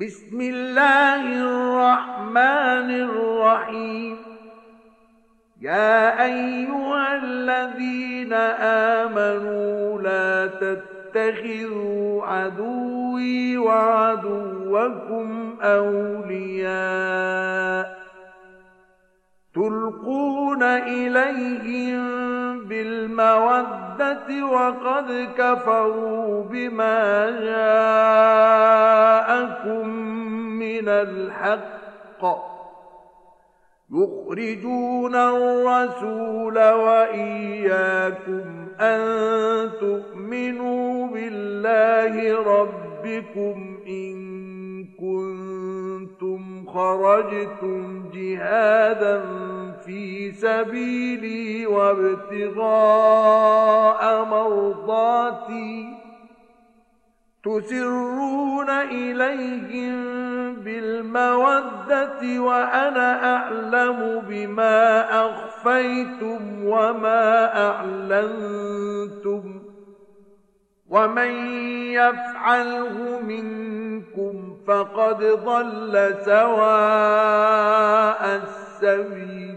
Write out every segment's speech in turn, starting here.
بسم الله الرحمن الرحيم يا أيها الذين آمنوا لا تتخذوا عدوي وعدوكم أولياء تلقون إليهم بالمودة وقد كفروا بما جاءكم من الحق يخرجون الرسول وإياكم أن تؤمنوا بالله ربكم إن كنتم خرجتم جهادا في سبيلي وابتغاء مرضاتي تسرون إليهم بالمودة وأنا أعلم بما أخفيتم وما أعلنتم ومن يفعله منكم فقد ضل سواء السبيل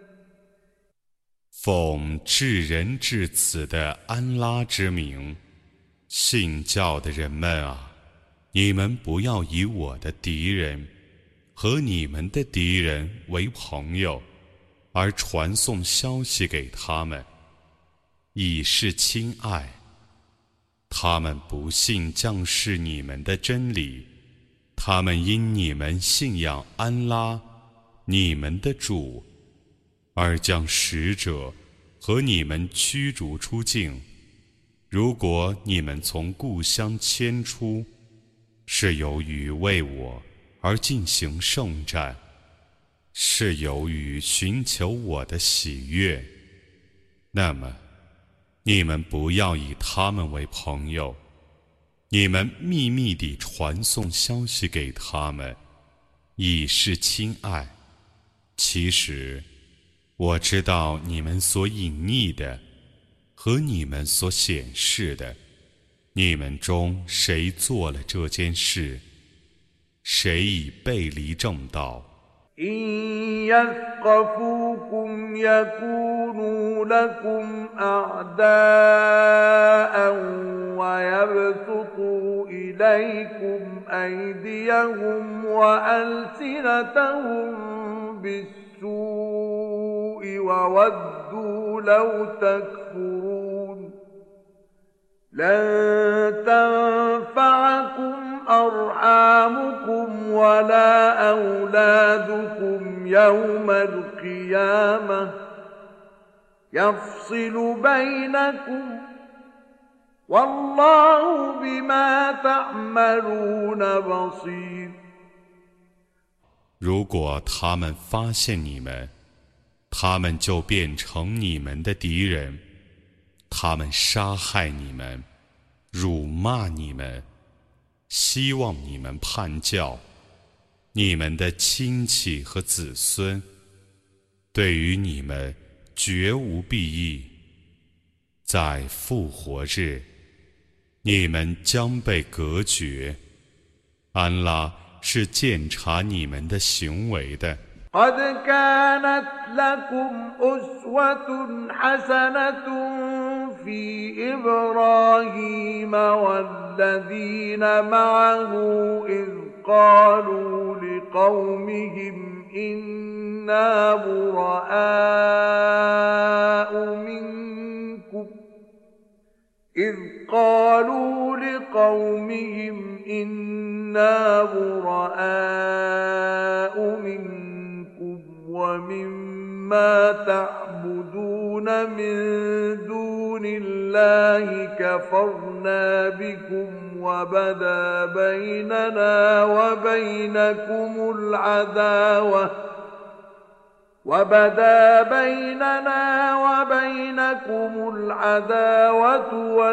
奉至仁至此的安拉之名，信教的人们啊，你们不要以我的敌人和你们的敌人为朋友，而传送消息给他们，以示亲爱。他们不信降世你们的真理，他们因你们信仰安拉，你们的主，而将使者和你们驱逐出境。如果你们从故乡迁出，是由于为我而进行圣战，是由于寻求我的喜悦，那么你们不要以他们为朋友，你们秘密地传送消息给他们，以示亲爱。其实我知道你们所隐匿的和你们所显示的，你们中谁做了这件事，谁已背离正道。 إن يثقفوكم يكونوا لكم أعداء ويبسطوا إليكم أيديهم وألسنتهم بالسوء وودوا لو تكفرون لن تنفعكم أرحامكم ولا أولادكم يوم القيامة يفصل بينكم والله بما تعملون بصير 如果他们发现你们，他们就变成你们的敌人，他们杀害你们，辱骂你们，希望你们叛教，你们的亲戚和子孙对于你们绝无裨益。在复活日，你们将被隔绝。安拉是鉴察你们的行为的。 قد كانت لكم أسوة حسنة في إبراهيم والذين معه إذ قالوا لقومهم إنا براء منكم ومما تعبدون من دون الله كفرنا بكم وبدا بيننا وبينكم العداوة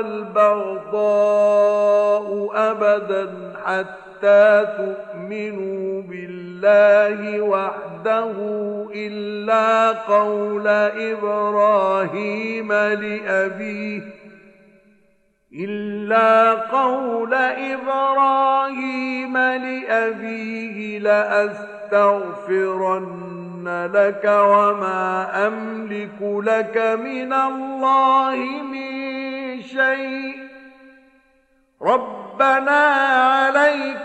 والبغضاء أبدا حتى تؤمنوا بالله وحده إلا قول إبراهيم لأبيه إلا قول إبراهيم لأبيه لأستغفرن لك وما أملك لك من الله من شيء ربنا عليك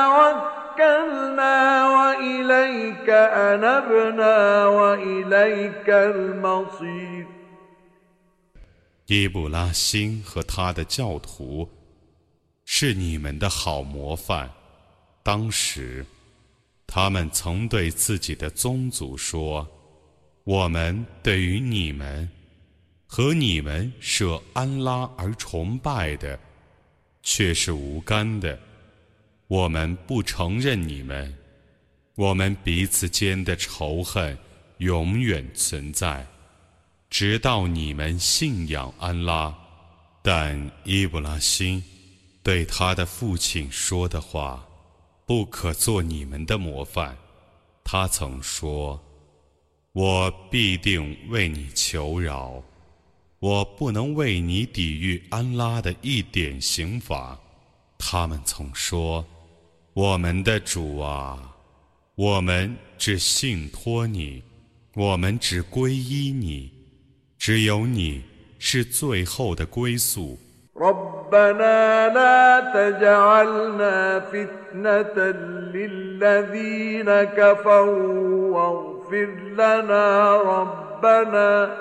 توكلنا وإليك أنبنا وإليك المصير 伊布拉欣和他的教徒是你们的好模范。当时，他们曾对自己的宗族说：“我们对于你们和你们舍安拉而崇拜的，却是无干的。我们不承认你们，我们彼此间的仇恨永远存在。”直到你们信仰安拉，但伊布拉欣对他的父亲说的话，不可做你们的模范。他曾说：“我必定为你求饶，我不能为你抵御安拉的一点刑罚。”他们曾说：“我们的主啊，我们只信托你，我们只皈依你。只有你是最后的归宿。 ربنا لا تجعلنا فتنة للذين كفروا واغفر لنا ربنا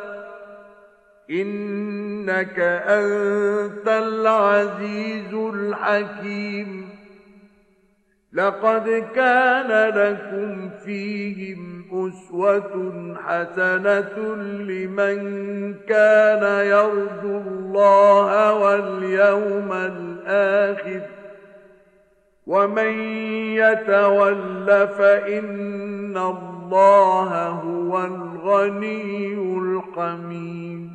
إنك أنت العزيز الحكيم لقد كان لكم فيهم أسوة حسنة لمن كان يرجو الله واليوم الآخر ومن يتول فإن الله هو الغني الحميد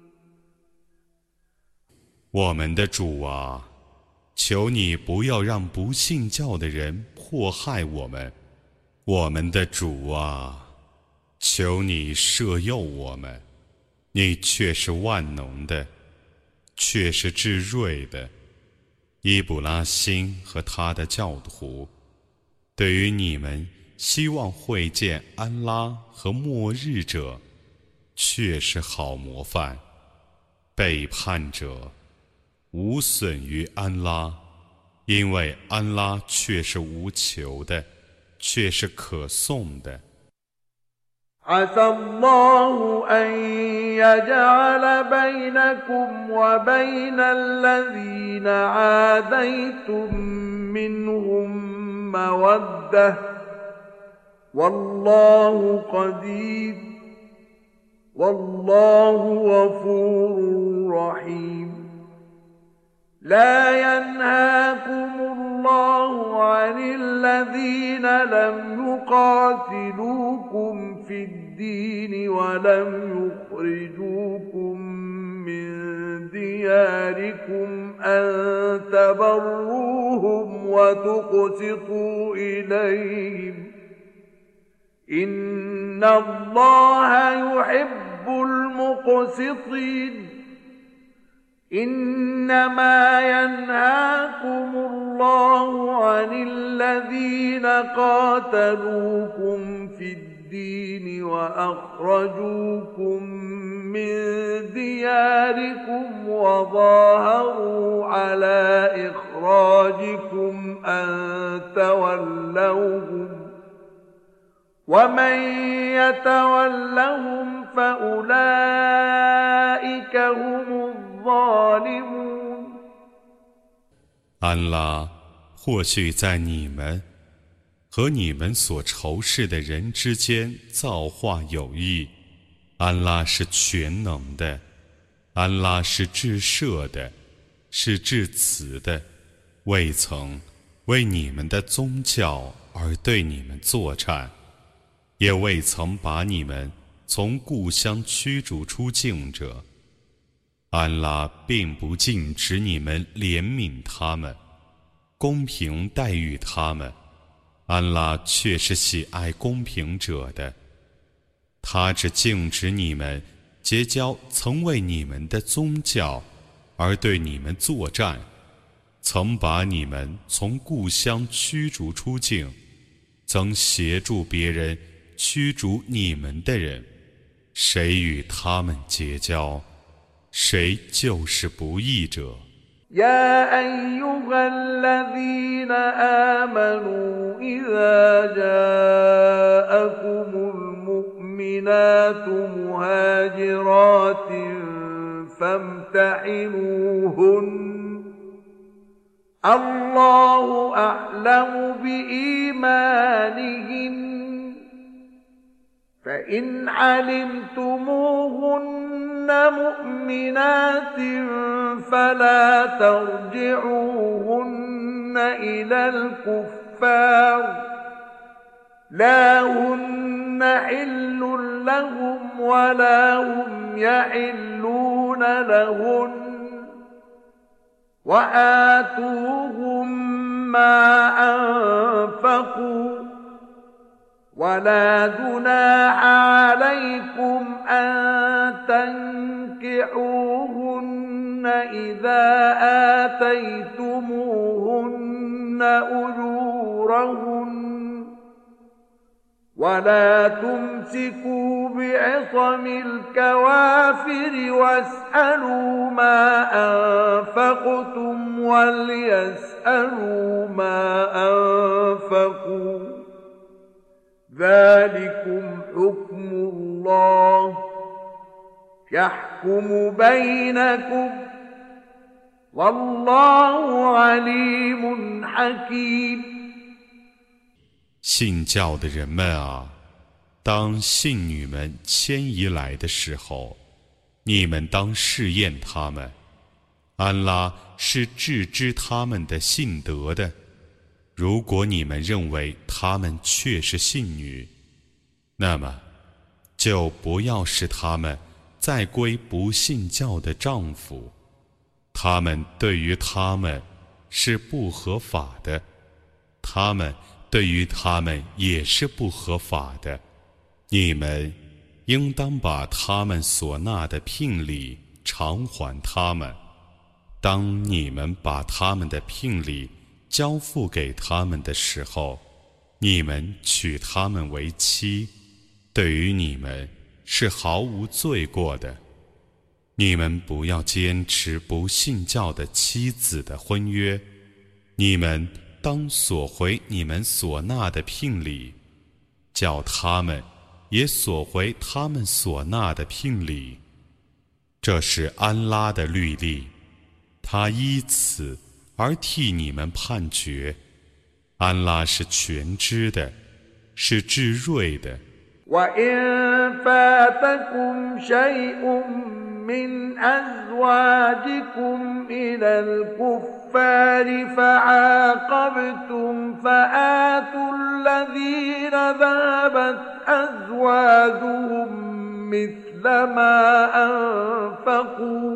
我们的主啊，求你不要让不信教的人迫害我们。我们的主啊，求你赦宥我们，你却是万能的，却是至睿的。伊布拉欣和他的教徒，对于你们希望会见安拉和末日者，却是好模范。背叛者无损于安拉，因为安拉却是无求的，却是可颂的。 عسى الله أن يجعل بينكم وبين الذين عاديتم منهم مودة والله قدير والله غفور رحيم لا ينهاكم الله عن الذين لم يقاتلوكم في الدين ولم يخرجوكم من دياركم أن تبروهم وتقسطوا إليهم إن الله يحب المقسطين إنما ينهاكم الله عن الذين قاتلوكم في الدين وأخرجوكم من دياركم وظاهروا على إخراجكم أن تولوهم ومن يتولهم فأولئك هم 安拉或许在你们和你们所仇视的人之间造化有异。安拉是全能的，安拉是至赦的，是至慈的，未曾为你们的宗教而对你们作战，也未曾把你们从故乡驱逐出境者。安拉并不禁止你们怜悯他们，公平待遇他们，安拉却是喜爱公平者的。他只禁止你们结交曾为你们的宗教而对你们作战，曾把你们从故乡驱逐出境，曾协助别人驱逐你们的人，谁与他们结交，谁就是不义者。 يا أيها الذين آمنوا إذا جاءكم المؤمنات مهاجرات فامتحنوهن الله أعلم بإيمانهن فإن علمتموهن مؤمنات فلا ترجعوهن إلى الكفار لا هن حل لهم ولا هم يحلون لهن وآتوهم ما أنفقوا ولا جناح عليكم أن تنكحوهن إذا آتيتموهن أجورهن ولا تمسكوا بعصم الكوافر واسألوا ما أنفقتم وليسألوا ما أنفقوا ذلكم حكم الله يحكم بينكم والله عليم حكيم。 信教的人们啊，当信女们迁移来的时候，你们当试验他们。安拉是致知他们的信德的。如果你们认为他们确是信女，那么就不要使他们再归不信教的丈夫，他们对于他们是不合法的，他们对于他们也是不合法的。你们应当把他们所纳的聘礼偿还他们。当你们把他们的聘礼交付给他们的时候，你们娶他们为妻，对于你们是毫无罪过的。你们不要坚持不信教的妻子的婚约，你们当索回你们所纳的聘礼，叫他们也索回他们所纳的聘礼。这是安拉的律例，他依此而替你们判决。安拉是全知的，是至睿的。 وإن فاتكم شيء من أزواجكم إلى الكفار فعاقبتم فآتوا الذين ذهبت أزواجهم مثل ما أنفقوا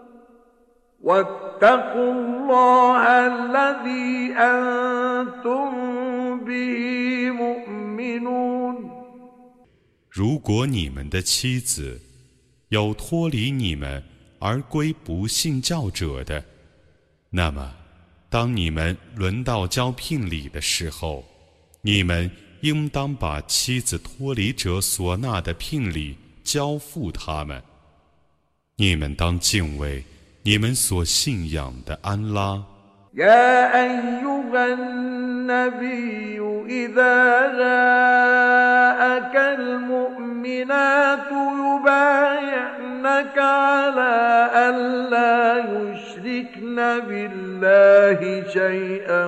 واتقوا الله الذي أنتم به مؤمنون。 如果你们的妻子有脱离你们而归不信教者的，那么当你们轮到交聘礼的时候，你们应当把妻子脱离者所纳的聘礼交付他们。你们当敬畏你们所信仰的安拉。 يا أيها النبي إذا جاءك المؤمنات يبايعنك على ألا يشركن بالله شيئا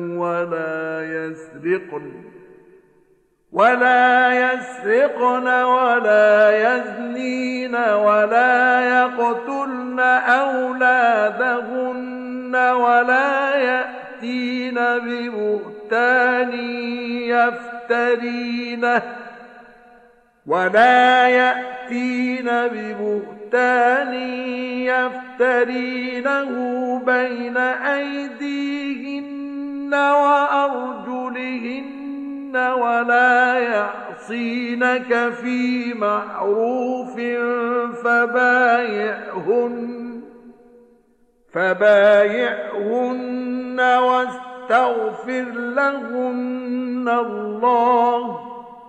ولا يسرقن ولا يزنين ولا يقتلن أولادهن ولا يأتين ببهتان يفترينه بين أيديهن وأرجلهن ولا يعصينك في معروف فبايعهن واستغفر لهن الله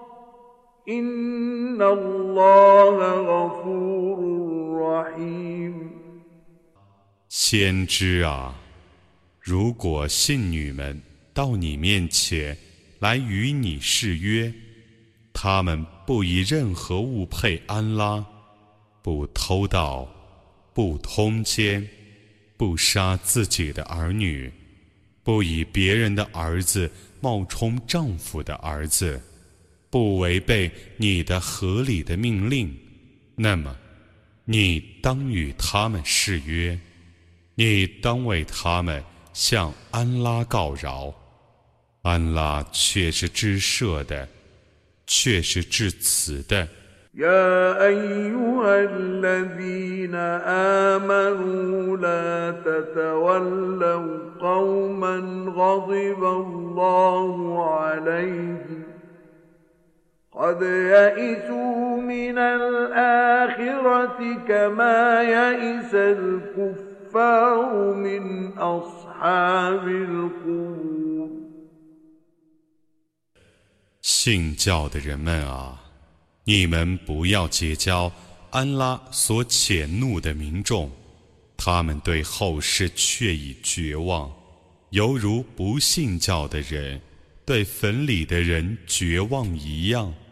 إن الله غفور رحيم。 先知啊，如果信女们到你面前来与你誓约，他们不以任何物配安拉，不偷盗，不通奸，不杀自己的儿女，不以别人的儿子冒充丈夫的儿子，不违背你的合理的命令，那么你当与他们誓约，你当为他们向安拉告饶，安拉却是至赦的，却是至慈的。 يا أيها الذين آمنوا لا تتولوا قوما غضب الله عليهم قد يئسوا من الآخرة كما يئس الكفار من أصحاب القبور。 信教的人们啊，你们不要结交安拉所谴怒的民众，他们对后世却已绝望，犹如不信教的人对坟里的人绝望一样。